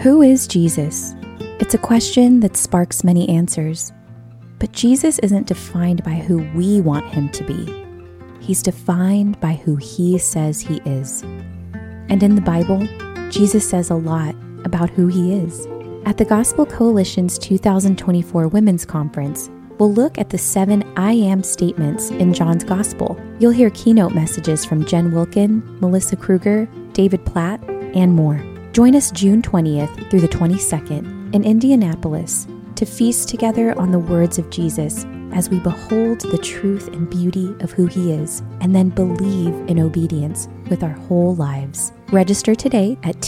Who is Jesus? It's a question that sparks many answers. But Jesus isn't defined by who we want him to be. He's defined by who he says he is. And in the Bible, Jesus says a lot about who he is. At the Gospel Coalition's 2024 Women's Conference, we'll look at the 7 I am statements in John's Gospel. You'll hear keynote messages from Jen Wilkin, Melissa Kruger, David Platt, and more. Join us June 20th through the 22nd in Indianapolis to feast together on the words of Jesus as we behold the truth and beauty of who he is, and then believe in obedience with our whole lives. Register today at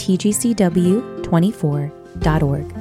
tgcw24.org.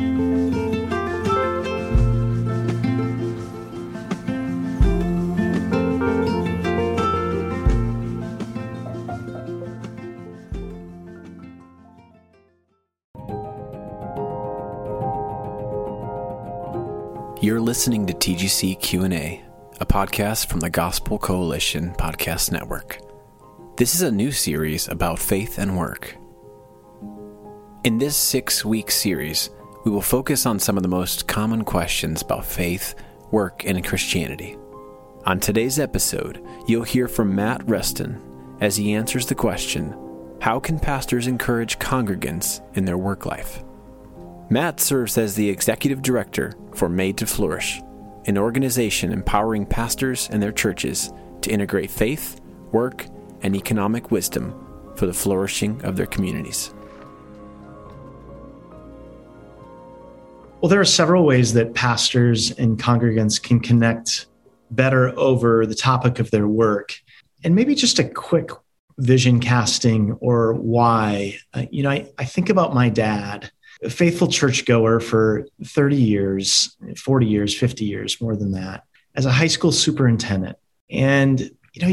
You're listening to TGC Q&A, a podcast from the Gospel Coalition Podcast Network. This is a new series about faith and work. In this 6-week series, we will focus on some of the most common questions about faith, work, and Christianity. On today's episode, you'll hear from Matt Reston as he answers the question, how can pastors encourage congregants in their work life? Matt serves as the executive director for Made to Flourish, an organization empowering pastors and their churches to integrate faith, work, and economic wisdom for the flourishing of their communities. Well, there are several ways that pastors and congregants can connect better over the topic of their work. And maybe just a quick vision casting or why. I think about my dad, a faithful churchgoer for 30 years, 40 years, 50 years, more than that, as a high school superintendent. And,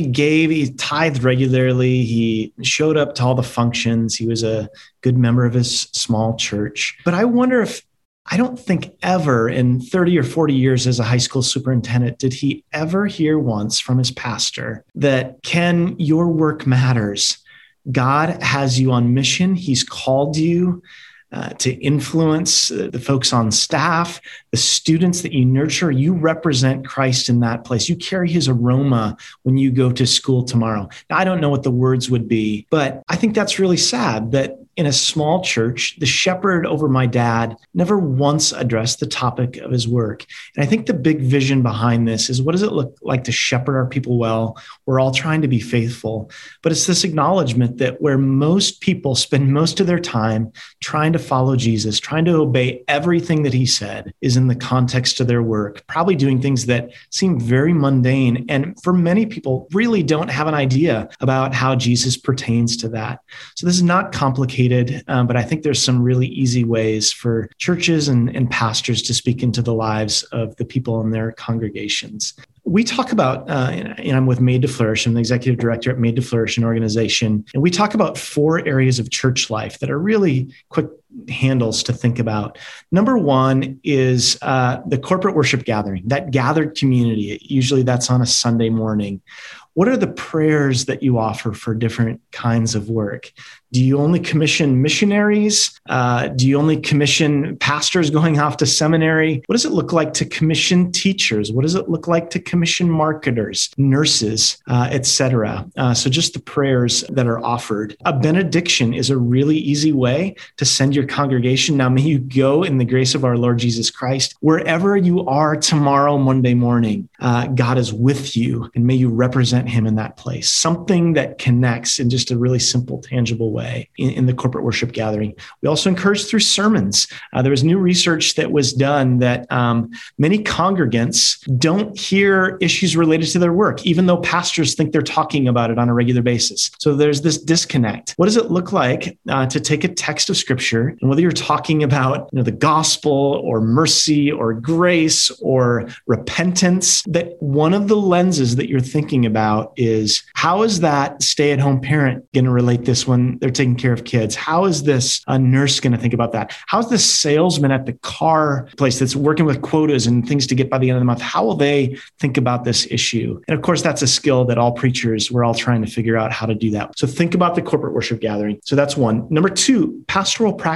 he tithed regularly. He showed up to all the functions. He was a good member of his small church. But I wonder I don't think ever in 30 or 40 years as a high school superintendent, did he ever hear once from his pastor that, Ken, your work matters. God has you on mission. He's called you to influence the folks on staff, the students that you nurture. You represent Christ in that place. You carry his aroma when you go to school tomorrow. Now, I don't know what the words would be, but I think that's really sad that in a small church, the shepherd over my dad never once addressed the topic of his work. And I think the big vision behind this is, what does it look like to shepherd our people well? We're all trying to be faithful, but it's this acknowledgement that where most people spend most of their time trying to follow Jesus, trying to obey everything that he said, is in the context of their work, probably doing things that seem very mundane. And for many people, really don't have an idea about how Jesus pertains to that. So this is not complicated. But I think there's some really easy ways for churches and pastors to speak into the lives of the people in their congregations. We talk about, and I'm with Made to Flourish. I'm the executive director at Made to Flourish, an organization. And we talk about 4 areas of church life that are really quick handles to think about. Number 1 is the corporate worship gathering, that gathered community. Usually that's on a Sunday morning. What are the prayers that you offer for different kinds of work? Do you only commission missionaries? Do you only commission pastors going off to seminary? What does it look like to commission teachers? What does it look like to commission marketers, nurses, et cetera? So just the prayers that are offered. A benediction is a really easy way to send your congregation. Now, may you go in the grace of our Lord Jesus Christ. Wherever you are tomorrow, Monday morning, God is with you, and may you represent him in that place. Something that connects in just a really simple, tangible way in the corporate worship gathering. We also encourage through sermons. There was new research that was done that many congregants don't hear issues related to their work, even though pastors think they're talking about it on a regular basis. So there's this disconnect. What does it look like to take a text of scripture, and whether you're talking about the gospel or mercy or grace or repentance, that one of the lenses that you're thinking about is, how is that stay-at-home parent going to relate this when they're taking care of kids? How is this a nurse going to think about that? How's the salesman at the car place that's working with quotas and things to get by the end of the month? How will they think about this issue? And of course, that's a skill that all preachers, we're all trying to figure out how to do that. So think about the corporate worship gathering. So that's 1. Number 2, pastoral practice.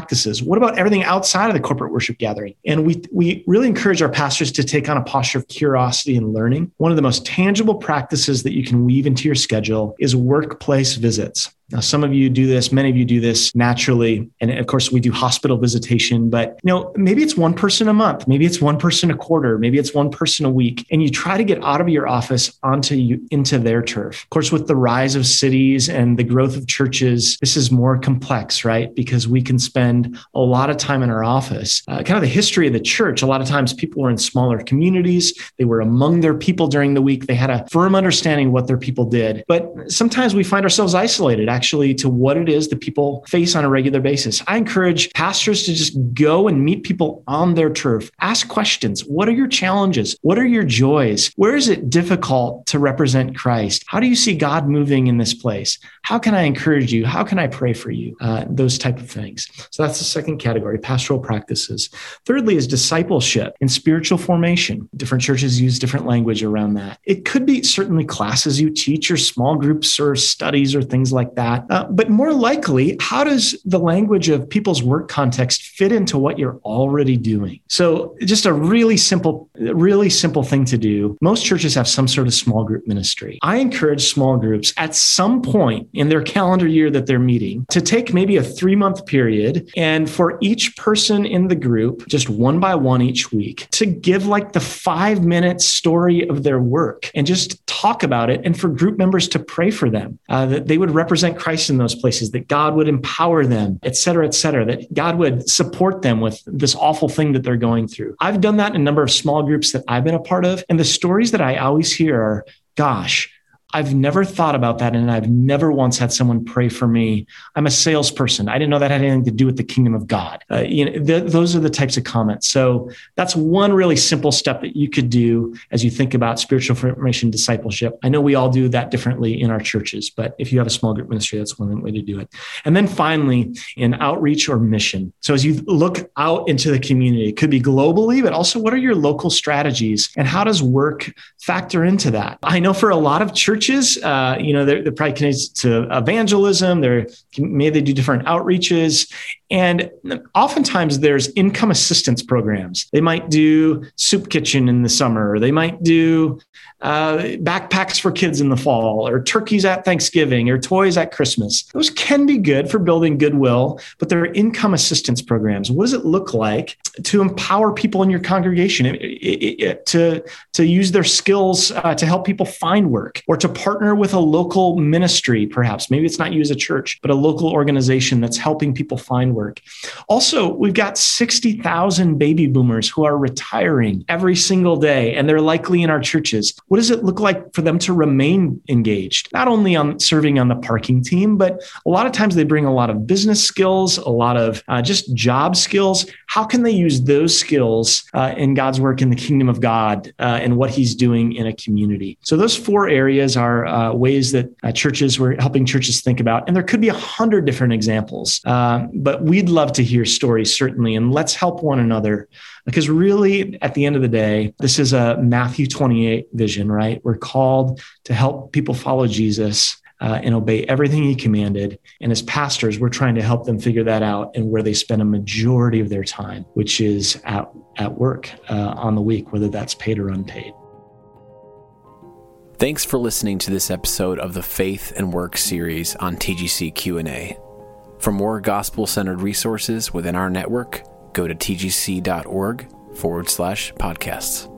practices. What about everything outside of the corporate worship gathering? And we really encourage our pastors to take on a posture of curiosity and learning. One of the most tangible practices that you can weave into your schedule is workplace visits. Now, some of you do this, many of you do this naturally. And of course, we do hospital visitation, but maybe it's one person a month, maybe it's one person a quarter, maybe it's one person a week. And you try to get out of your office into their turf. Of course, with the rise of cities and the growth of churches, this is more complex, right? Because we can spend a lot of time in our office. Kind of the history of the church, a lot of times people were in smaller communities. They were among their people during the week. They had a firm understanding of what their people did. But sometimes we find ourselves isolated actually to what it is that people face on a regular basis. I encourage pastors to just go and meet people on their turf. Ask questions. What are your challenges? What are your joys? Where is it difficult to represent Christ? How do you see God moving in this place? How can I encourage you? How can I pray for you? Those type of things. So that's the second category, pastoral practices. Thirdly is discipleship and spiritual formation. Different churches use different language around that. It could be certainly classes you teach or small groups or studies or things like that. But more likely, how does the language of people's work context fit into what you're already doing? So just a really simple thing to do. Most churches have some sort of small group ministry. I encourage small groups at some point in their calendar year that they're meeting to take maybe a 3-month period and for each person in the group, just one by one each week, to give like the 5-minute story of their work and just talk about it, and for group members to pray for them, that they would represent Christ in those places, that God would empower them, et cetera, that God would support them with this awful thing that they're going through. I've done that in a number of small groups that I've been a part of. And the stories that I always hear are, gosh, I've never thought about that, and I've never once had someone pray for me. I'm a salesperson. I didn't know that had anything to do with the kingdom of God. Those are the types of comments. So that's one really simple step that you could do as you think about spiritual formation discipleship. I know we all do that differently in our churches, but if you have a small group ministry, that's one way to do it. And then finally, in outreach or mission. So as you look out into the community, it could be globally, but also what are your local strategies and how does work factor into that? I know for a lot of churches, they're probably connected to evangelism. Maybe they do different outreaches. And oftentimes there's income assistance programs. They might do soup kitchen in the summer, or they might do backpacks for kids in the fall, or turkeys at Thanksgiving, or toys at Christmas. Those can be good for building goodwill, but they're income assistance programs. What does it look like to empower people in your congregation to use their skills to help people find work, or to partner with a local ministry, perhaps? Maybe it's not you as a church, but a local organization that's helping people find work. Also, we've got 60,000 baby boomers who are retiring every single day, and they're likely in our churches. What does it look like for them to remain engaged? Not only on serving on the parking team, but a lot of times they bring a lot of business skills, a lot of just job skills. How can they use those skills in God's work in the kingdom of God and what he's doing in a community? So those 4 areas are ways that we're helping churches think about. And there could be 100 different examples, but we'd love to hear stories, certainly. And let's help one another, because really, at the end of the day, this is a Matthew 28 vision, right? We're called to help people follow Jesus and obey everything he commanded. And as pastors, we're trying to help them figure that out and where they spend a majority of their time, which is at work on the week, whether that's paid or unpaid. Thanks for listening to this episode of the Faith and Work series on TGC Q&A. For more gospel-centered resources within our network, go to tgc.org/podcasts.